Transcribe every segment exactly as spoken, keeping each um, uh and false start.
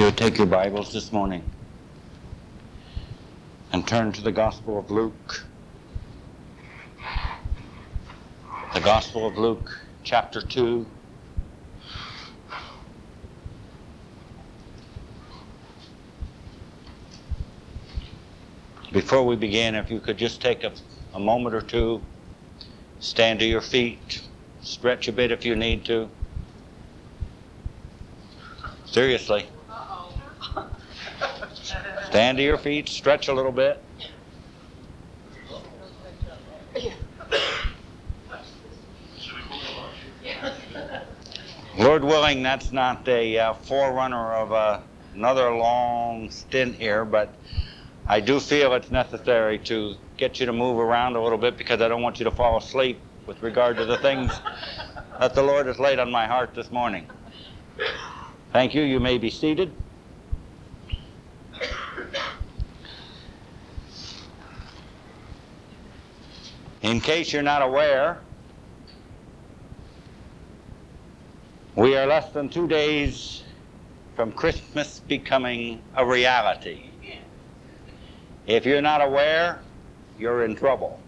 you take your Bibles this morning and turn to the Gospel of Luke. The Gospel of Luke, chapter two. Before we begin, if you could just take a, a moment or two, stand to your feet, stretch a bit if you need to. Seriously. Stand to your feet, stretch a little bit. Lord willing, that's not a uh, forerunner of uh, another long stint here, but I do feel it's necessary to get you to move around a little bit because I don't want you to fall asleep with regard to the things that the Lord has laid on my heart this morning. Thank you. You may be seated. In case you're not aware, we are less than two days from Christmas becoming a reality. If you're not aware, you're in trouble.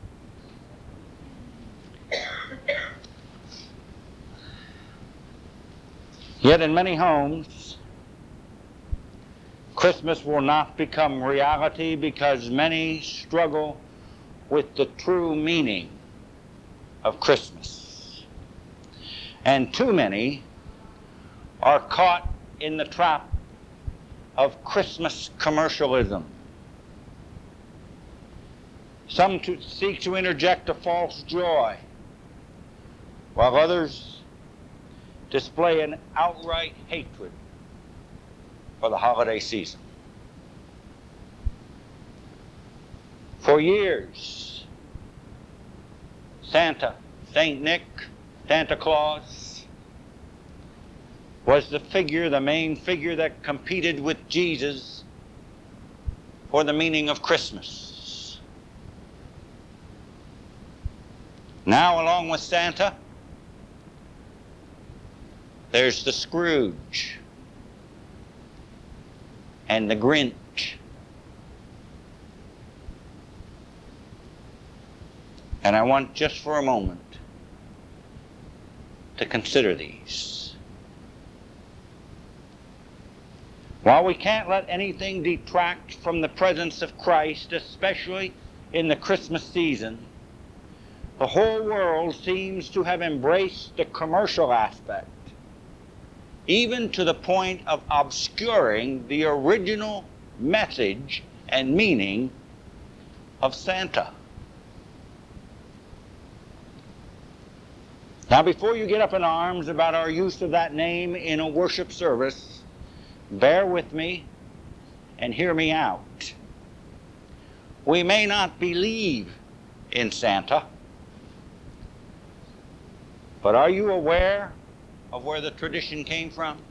Yet in many homes, Christmas will not become reality because many struggle with the true meaning of Christmas. And too many are caught in the trap of Christmas commercialism. Some to seek to interject a false joy, while others display an outright hatred for the holiday season. For years, Santa, Saint Nick, Santa Claus was the figure, the main figure that competed with Jesus for the meaning of Christmas. Now, along with Santa, there's the Scrooge and the Grinch. And I want just for a moment to consider these. While we can't let anything detract from the presence of Christ, especially in the Christmas season, the whole world seems to have embraced the commercial aspect, even to the point of obscuring the original message and meaning of Santa. Now, before you get up in arms about our use of that name in a worship service, bear with me and hear me out. We may not believe in Santa, but are you aware of where the tradition came from?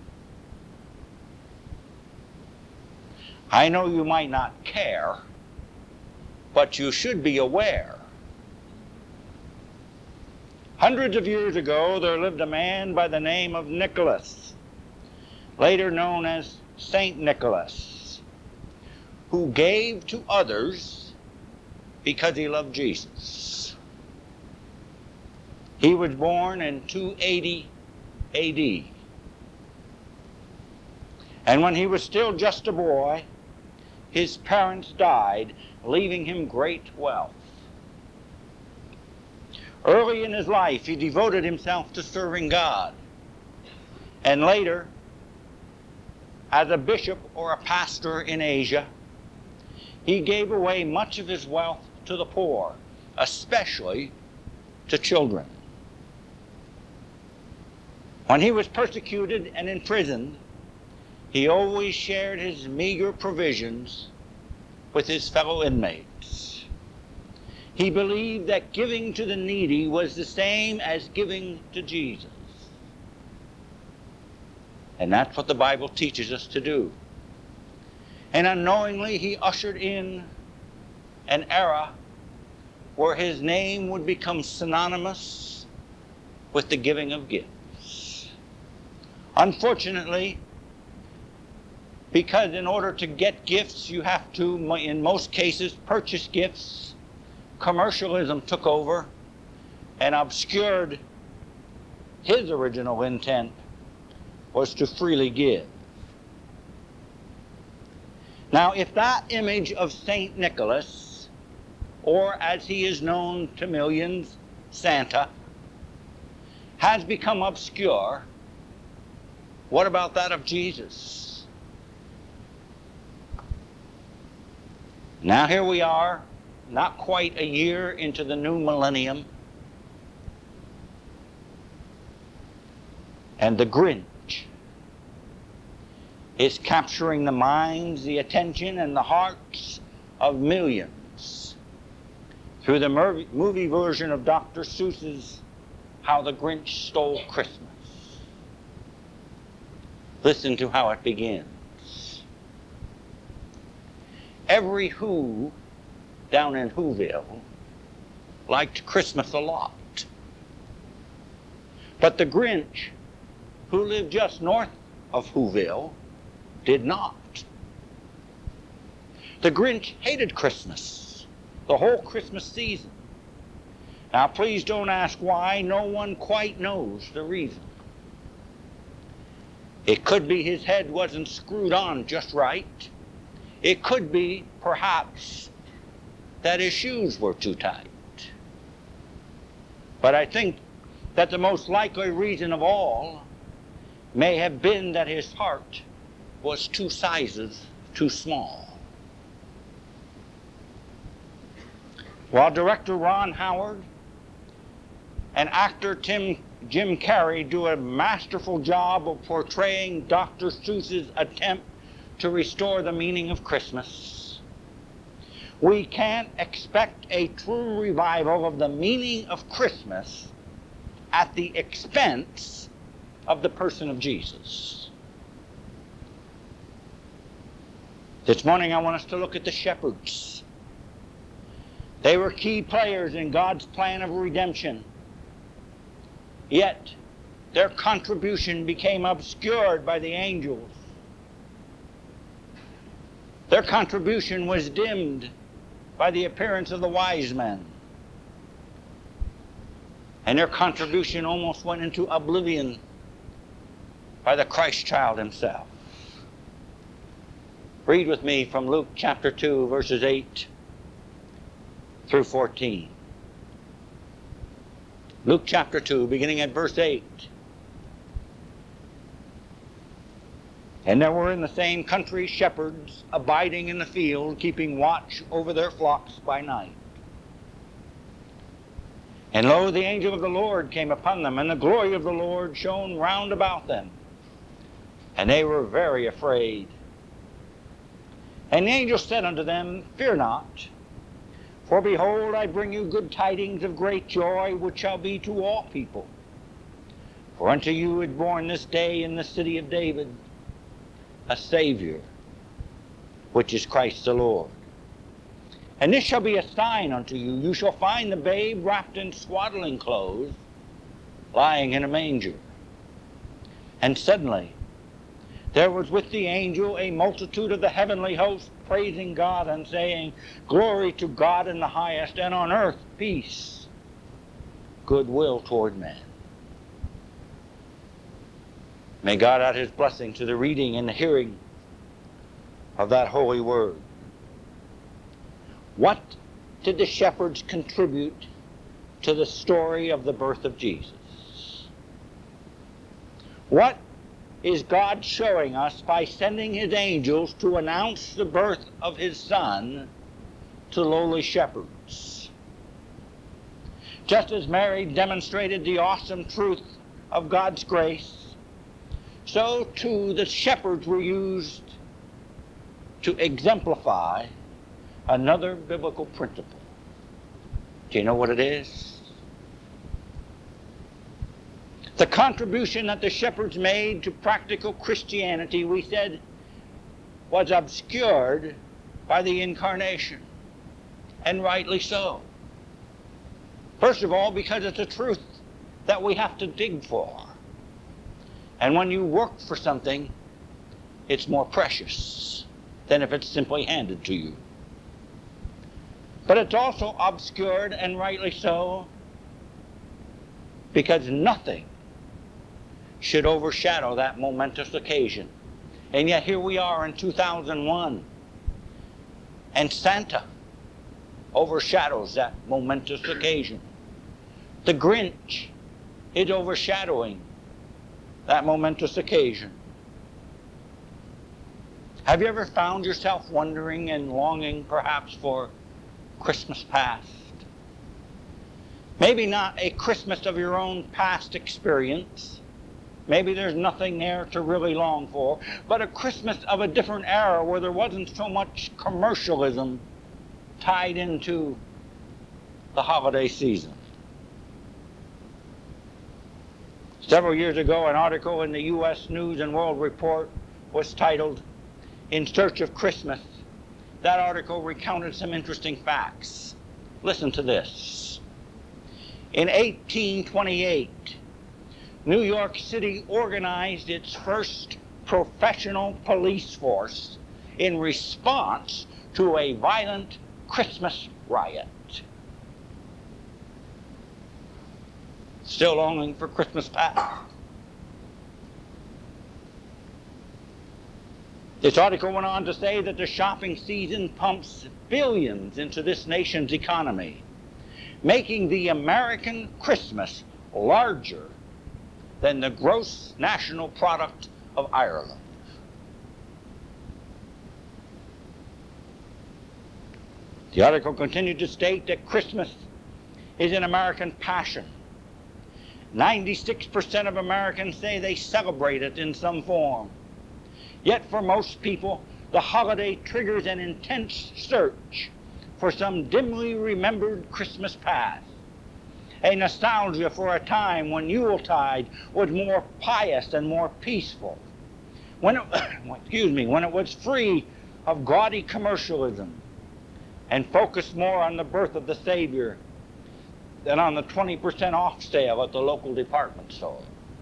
I know you might not care, but you should be aware. Hundreds of years ago, there lived a man by the name of Nicholas, later known as Saint Nicholas, who gave to others because he loved Jesus. He was born in two eighty A D And when he was still just a boy, his parents died, leaving him great wealth. Early in his life, he devoted himself to serving God. And later, as a bishop or a pastor in Asia, he gave away much of his wealth to the poor, especially to children. When he was persecuted and imprisoned, he always shared his meager provisions with his fellow inmates. He believed that giving to the needy was the same as giving to Jesus. And that's what the Bible teaches us to do. And unknowingly, he ushered in an era where his name would become synonymous with the giving of gifts. Unfortunately, Because in order to get gifts, you have to, in most cases, purchase gifts. Commercialism took over and obscured his original intent, was to freely give. Now, if that image of Saint Nicholas, or as he is known to millions, Santa, has become obscure, what about that of Jesus? Now here we are, not quite a year into the new millennium, and the Grinch is capturing the minds, the attention, and the hearts of millions through the movie version of Doctor Seuss's How the Grinch Stole Christmas. Listen to how it begins. Every Who down in Whoville liked Christmas a lot. But the Grinch, who lived just north of Whoville, did not. The Grinch hated Christmas, the whole Christmas season. Now please don't ask why. No one quite knows the reason. It could be his head wasn't screwed on just right. It could be, perhaps, that his shoes were too tight. But I think that the most likely reason of all may have been that his heart was two sizes too small. While director Ron Howard and actor Tim, Jim Carrey do a masterful job of portraying Doctor Seuss's attempt to restore the meaning of Christmas, we can't expect a true revival of the meaning of Christmas at the expense of the person of Jesus. This morning I want us to look at the shepherds. They were key players in God's plan of redemption, yet their contribution became obscured by the angels. Their contribution was dimmed by the appearance of the wise men. And their contribution almost went into oblivion by the Christ child himself. Read with me from Luke chapter two, verses eight through fourteen. Luke chapter two, beginning at verse eight. And there were in the same country shepherds abiding in the field, keeping watch over their flocks by night. And lo, the angel of the Lord came upon them, and the glory of the Lord shone round about them. And they were very afraid. And the angel said unto them, Fear not, for behold, I bring you good tidings of great joy, which shall be to all people. For unto you is born this day in the city of David a Savior, which is Christ the Lord. And this shall be a sign unto you. You shall find the babe wrapped in swaddling clothes, lying in a manger. And suddenly there was with the angel a multitude of the heavenly host, praising God and saying, Glory to God in the highest, and on earth peace, goodwill toward men. May God add his blessing to the reading and the hearing of that holy word. What did the shepherds contribute to the story of the birth of Jesus? What is God showing us by sending his angels to announce the birth of his Son to lowly shepherds? Just as Mary demonstrated the awesome truth of God's grace, so too the shepherds were used to exemplify another biblical principle. Do you know what it is? The contribution that the shepherds made to practical Christianity, we said, was obscured by the incarnation, and rightly so. First of all, because it's a truth that we have to dig for. And when you work for something, it's more precious than if it's simply handed to you. But it's also obscured, and rightly so, because nothing should overshadow that momentous occasion. And yet here we are in two thousand one, and Santa overshadows that momentous occasion. The Grinch is overshadowing that momentous occasion. Have you ever found yourself wondering and longing perhaps for Christmas past? Maybe not a Christmas of your own past experience. Maybe there's nothing there to really long for, but a Christmas of a different era where there wasn't so much commercialism tied into the holiday season. Several years ago, an article in the U S News and World Report was titled, "In Search of Christmas." That article recounted some interesting facts. Listen to this. In eighteen twenty-eight, New York City organized its first professional police force in response to a violent Christmas riot. Still longing for Christmas past? This article went on to say that the shopping season pumps billions into this nation's economy, making the American Christmas larger than the gross national product of Ireland. The article continued to state that Christmas is an American passion. ninety-six percent of Americans say they celebrate it in some form. Yet for most people, the holiday triggers an intense search for some dimly remembered Christmas past, a nostalgia for a time when Yuletide was more pious and more peaceful, when it, excuse me, when it was free of gaudy commercialism and focused more on the birth of the Savior than on the twenty percent off sale at the local department store.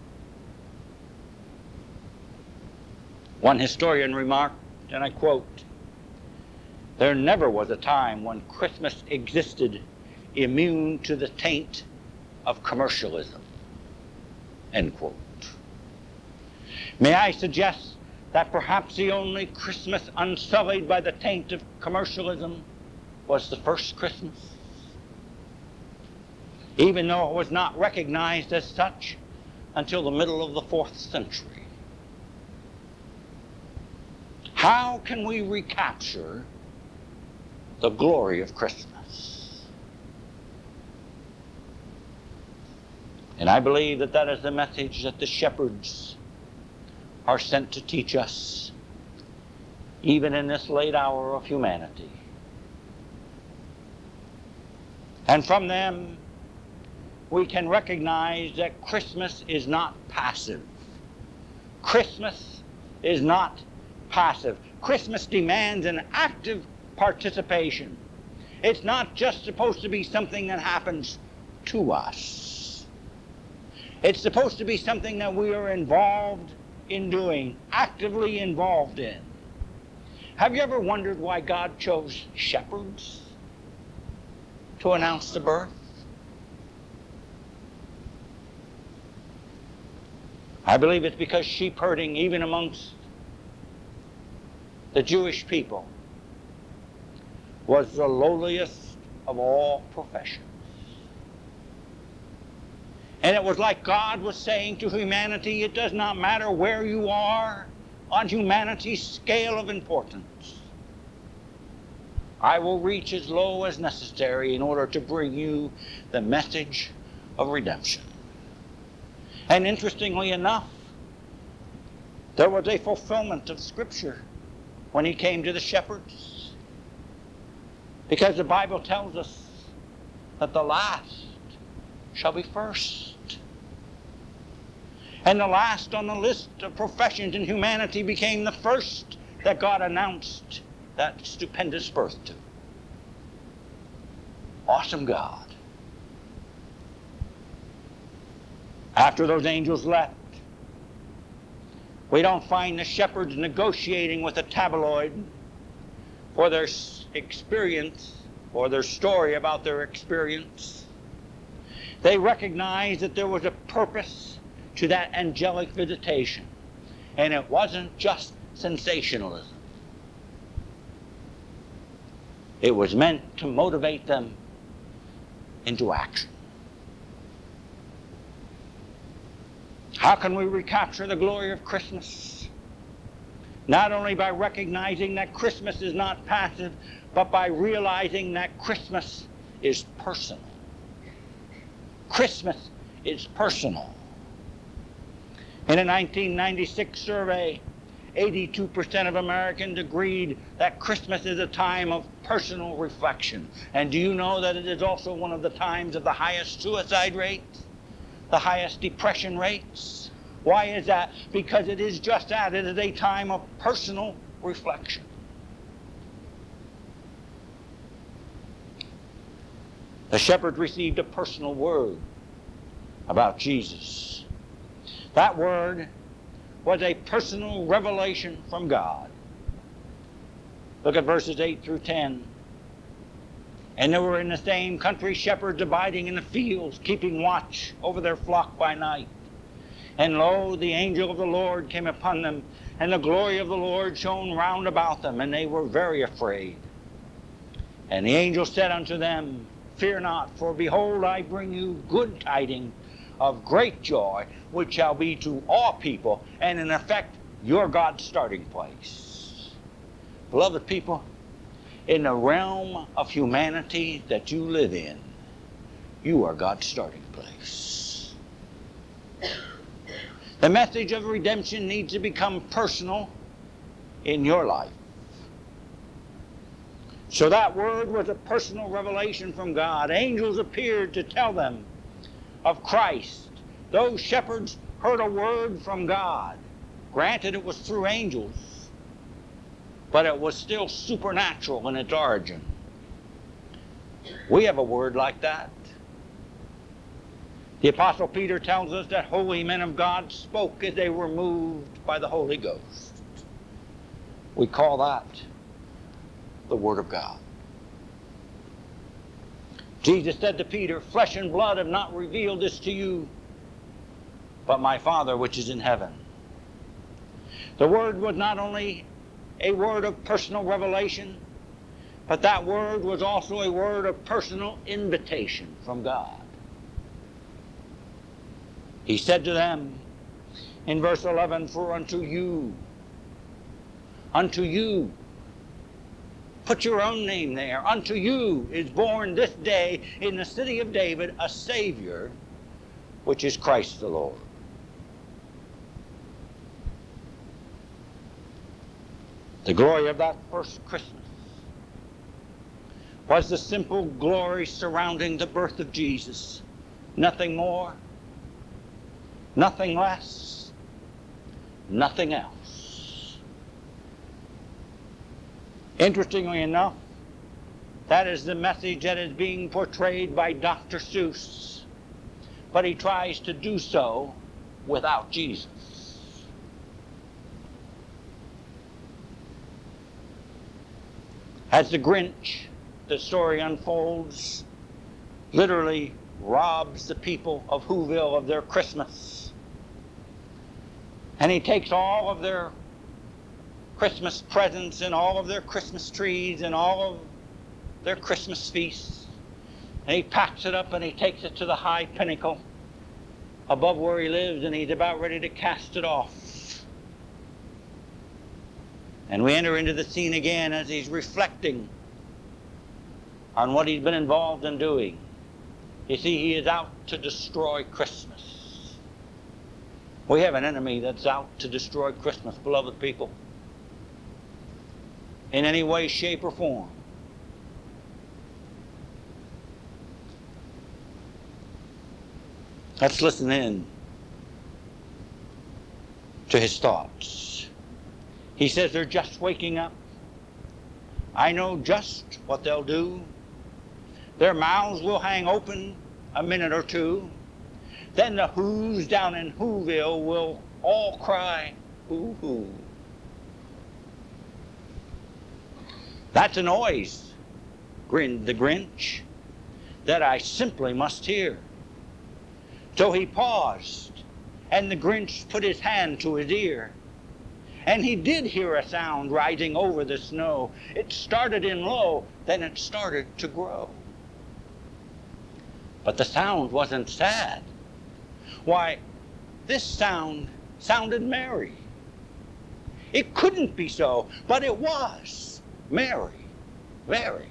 One historian remarked, and I quote, "There never was a time when Christmas existed immune to the taint of commercialism," end quote. May I suggest that perhaps the only Christmas unsullied by the taint of commercialism was the first Christmas, even though it was not recognized as such until the middle of the fourth century. How can we recapture the glory of Christmas? And I believe that that is the message that the shepherds are sent to teach us, even in this late hour of humanity. And from them, we can recognize that Christmas is not passive. Christmas is not passive. Christmas demands an active participation. It's not just supposed to be something that happens to us. It's supposed to be something that we are involved in doing, actively involved in. Have you ever wondered why God chose shepherds to announce the birth? I believe it's because sheep herding, even amongst the Jewish people, was the lowliest of all professions. And it was like God was saying to humanity, it does not matter where you are on humanity's scale of importance. I will reach as low as necessary in order to bring you the message of redemption. And interestingly enough, there was a fulfillment of Scripture when he came to the shepherds, because the Bible tells us that the last shall be first. And the last on the list of professions in humanity became the first that God announced that stupendous birth to. Awesome God. After those angels left, We don't find the shepherds negotiating with a tabloid for their experience or their story about their experience. They recognized that there was a purpose to that angelic visitation, and it wasn't just sensationalism. It was meant to motivate them into action. How can we recapture the glory of Christmas? Not only by recognizing that Christmas is not passive, but by realizing that Christmas is personal. Christmas is personal. In a nineteen ninety-six survey, eighty-two percent of Americans agreed that Christmas is a time of personal reflection. And do you know that it is also one of the times of the highest suicide rates, the highest depression rates? Why is that? Because it is just that. It is a time of personal reflection. The shepherd received a personal word about Jesus. That word was a personal revelation from God. Look at verses eight through ten. And there were in the same country shepherds abiding in the fields, keeping watch over their flock by night. And lo, the angel of the Lord came upon them, and the glory of the Lord shone round about them, and they were very afraid. And the angel said unto them, Fear not, for behold, I bring you good tidings of great joy, which shall be to all people, and in effect, your God's starting place. Beloved people, in the realm of humanity that you live in, you are God's starting place. The message of redemption needs to become personal in your life. So that word was a personal revelation from God. Angels appeared to tell them of Christ. Those shepherds heard a word from God. Granted, it was through angels, but it was still supernatural in its origin. We have a word like that. The Apostle Peter tells us that holy men of God spoke as they were moved by the Holy Ghost. We call that the Word of God. Jesus said to Peter, Flesh and blood have not revealed this to you, but my Father which is in heaven. The Word was not only a word of personal revelation, but that word was also a word of personal invitation from God. He said to them in verse eleven, For unto you, unto you, put your own name there, unto you is born this day in the city of David a Savior, which is Christ the Lord. The glory of that first Christmas was the simple glory surrounding the birth of Jesus. Nothing more, nothing less, nothing else. Interestingly enough, that is the message that is being portrayed by Doctor Seuss, but he tries to do so without Jesus. As the Grinch, the story unfolds, literally robs the people of Whoville of their Christmas. And he takes all of their Christmas presents and all of their Christmas trees and all of their Christmas feasts, and he packs it up and he takes it to the high pinnacle above where he lives, and he's about ready to cast it off. And we enter into the scene again as he's reflecting on what he's been involved in doing. You see, he is out to destroy Christmas. We have an enemy that's out to destroy Christmas, beloved people, in any way, shape, or form. Let's listen in to his thoughts. He says they're just waking up. I know just what they'll do. Their mouths will hang open a minute or two. Then the who's down in Whoville will all cry, Boo-hoo. That's a noise, grinned the Grinch, that I simply must hear. So he paused, and the Grinch put his hand to his ear. And he did hear a sound rising over the snow. It started in low, then it started to grow. But the sound wasn't sad. Why, this sound sounded merry. It couldn't be so, but it was merry, very.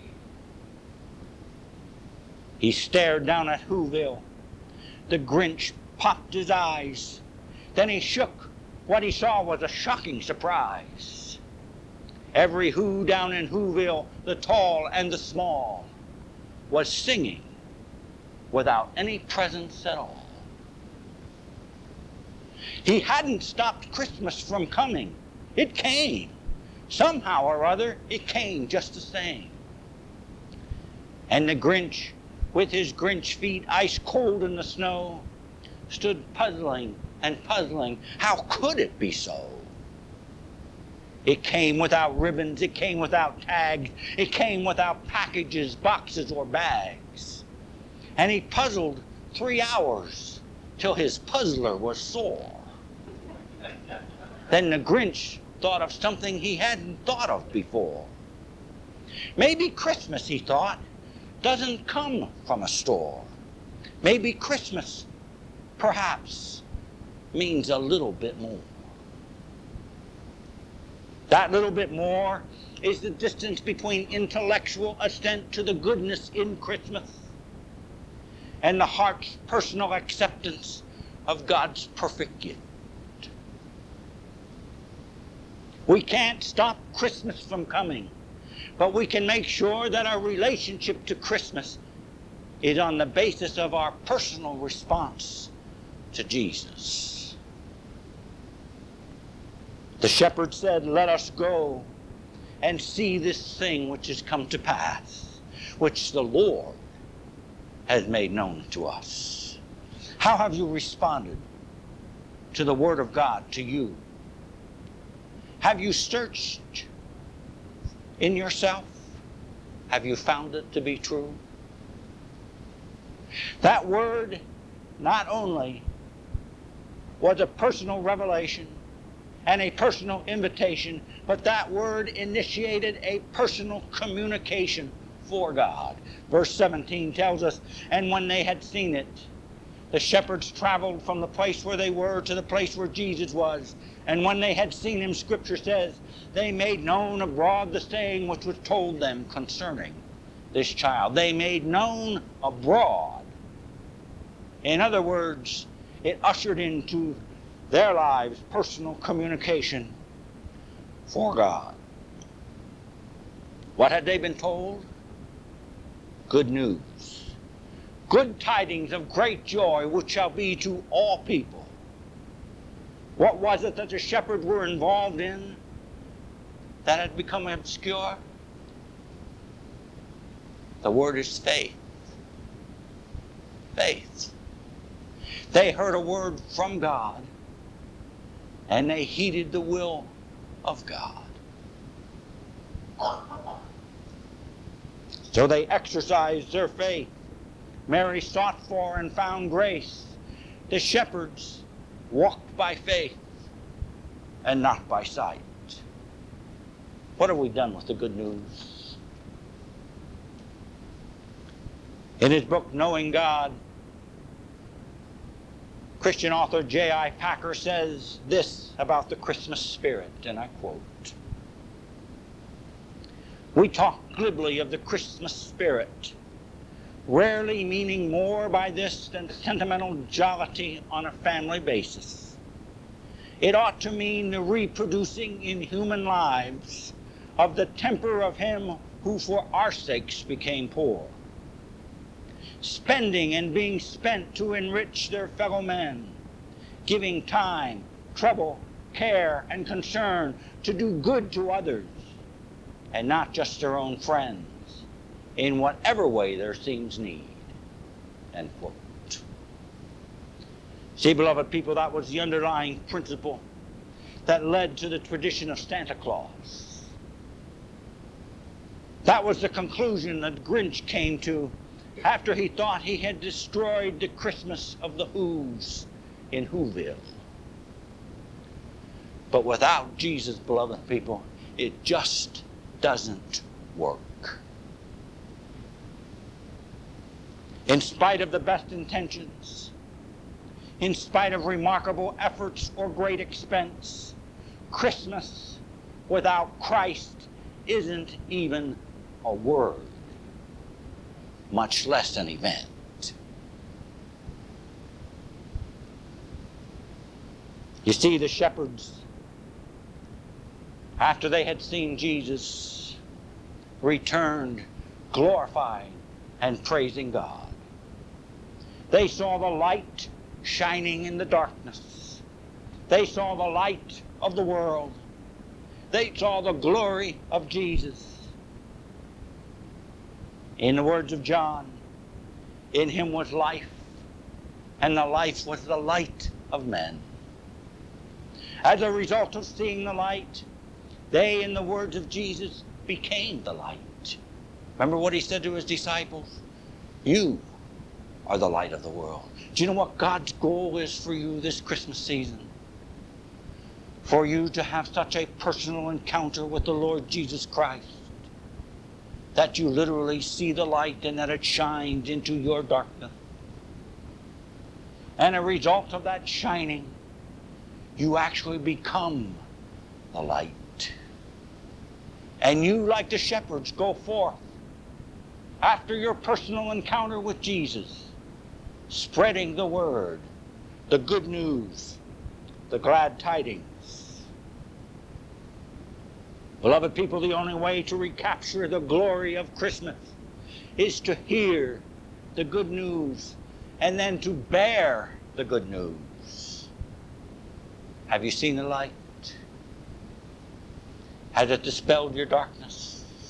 He stared down at Whoville. The Grinch popped his eyes. Then he shook. What he saw was a shocking surprise. Every Who down in Whoville, the tall and the small, was singing without any presents at all. He hadn't stopped Christmas from coming. It came. Somehow or other, it came just the same. And the Grinch, with his Grinch feet ice cold in the snow, stood puzzling and puzzling. How could it be so? It came without ribbons. It came without tags. It came without packages, boxes, or bags. And he puzzled three hours till his puzzler was sore. Then the Grinch thought of something he hadn't thought of before. Maybe Christmas, he thought, doesn't come from a store. Maybe Christmas, perhaps, means a little bit more. That little bit more is the distance between intellectual assent to the goodness in Christmas and the heart's personal acceptance of God's perfect gift. We can't stop Christmas from coming, but we can make sure that our relationship to Christmas is on the basis of our personal response to Jesus. The shepherd said, "Let us go and see this thing which has come to pass, which the Lord has made known to us." How have you responded to the Word of God to you? Have you searched in yourself? Have you found it to be true? That Word not only was a personal revelation and a personal invitation, but that Word initiated a personal communication for God. Verse seventeen tells us, "And when they had seen it, the shepherds traveled from the place where they were to the place where Jesus was. And when they had seen him," Scripture says, "they made known abroad the saying which was told them concerning this child." They made known abroad. In other words, it ushered into their lives personal communication for God. What had they been told? Good news. Good tidings of great joy, which shall be to all people. What was it that the shepherds were involved in that had become obscure? The word is faith. Faith. They heard a word from God, and they heeded the will of God. So they exercised their faith. Mary sought for and found grace. The shepherds walked by faith and not by sight. What have we done with the good news? In his book, Knowing God, Christian author J I Packer says this about the Christmas spirit, and I quote, "We talk glibly of the Christmas spirit, rarely meaning more by this than sentimental jollity on a family basis. It ought to mean the reproducing in human lives of the temper of him who for our sakes became poor, spending and being spent to enrich their fellow men, giving time, trouble, care, and concern to do good to others, and not just their own friends, in whatever way there seems need." End quote. See, beloved people, that was the underlying principle that led to the tradition of Santa Claus. That was the conclusion that Grinch came to after he thought he had destroyed the Christmas of the Who's in Whoville. But without Jesus, beloved people, it just doesn't work. In spite of the best intentions, in spite of remarkable efforts or great expense, Christmas without Christ isn't even a word, much less an event. You see, the shepherds, after they had seen Jesus, returned glorifying and praising God. They saw the light shining in the darkness. They saw the light of the world. They saw the glory of Jesus. In the words of John, in him was life, and the life was the light of men. As a result of seeing the light, they, in the words of Jesus, became the light. Remember what he said to his disciples? You are the light of the world. Do you know what God's goal is for you this Christmas season? For you to have such a personal encounter with the Lord Jesus Christ that you literally see the light and that it shines into your darkness. And a result of that shining, you actually become the light. And you, like the shepherds, go forth after your personal encounter with Jesus, spreading the word, the good news, the glad tidings. Beloved people, the only way to recapture the glory of Christmas is to hear the good news and then to bear the good news. Have you seen the light? Has it dispelled your darkness?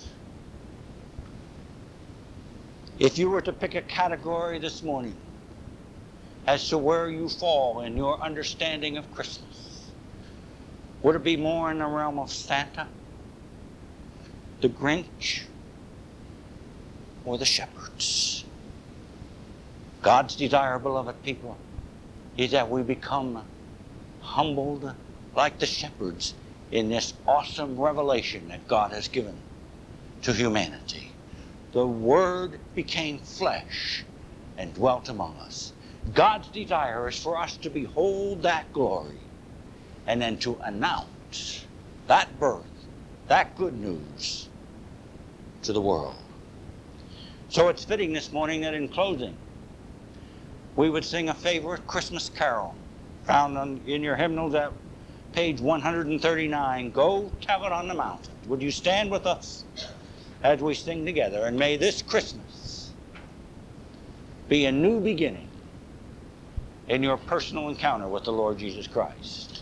If you were to pick a category this morning as to where you fall in your understanding of Christmas, would it be more in the realm of Santa, the Grinch, or the shepherds? God's desire, beloved people, is that we become humbled like the shepherds in this awesome revelation that God has given to humanity. The Word became flesh and dwelt among us. God's desire is for us to behold that glory and then to announce that birth, that good news to the world. So it's fitting this morning that in closing, we would sing a favorite Christmas carol found on, in your hymnals at page one hundred thirty-nine, Go Tell It on the Mountain. Would you stand with us as we sing together? And may this Christmas be a new beginning in your personal encounter with the Lord Jesus Christ.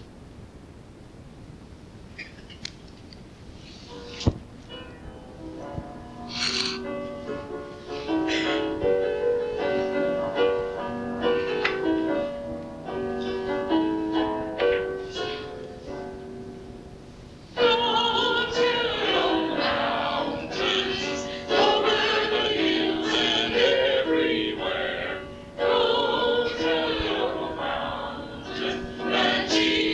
Jesus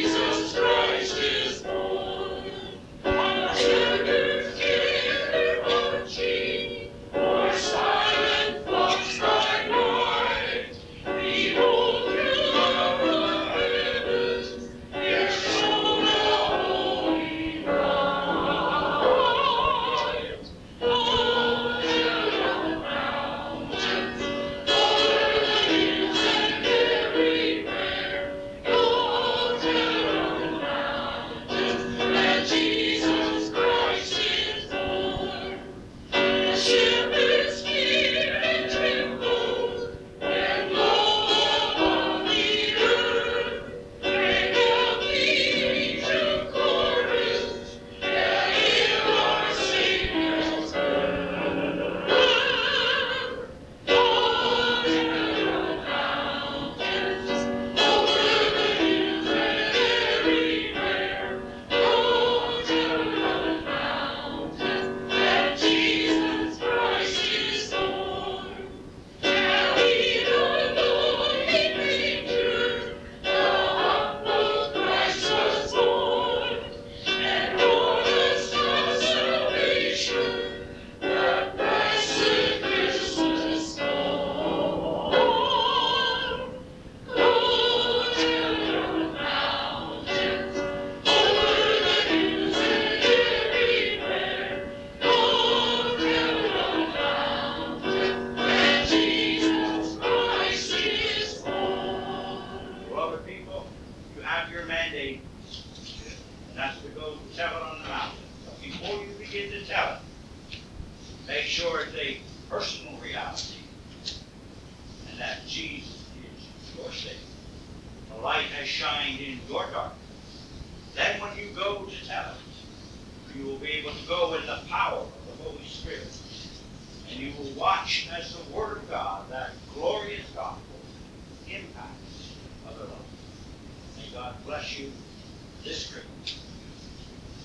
Make sure it's a personal reality, and that Jesus is your Savior. The light has shined in your darkness. Then when you go to tell it, you will be able to go in the power of the Holy Spirit. And you will watch as the Word of God, that glorious gospel, impacts other lives. May God bless you this Christmas.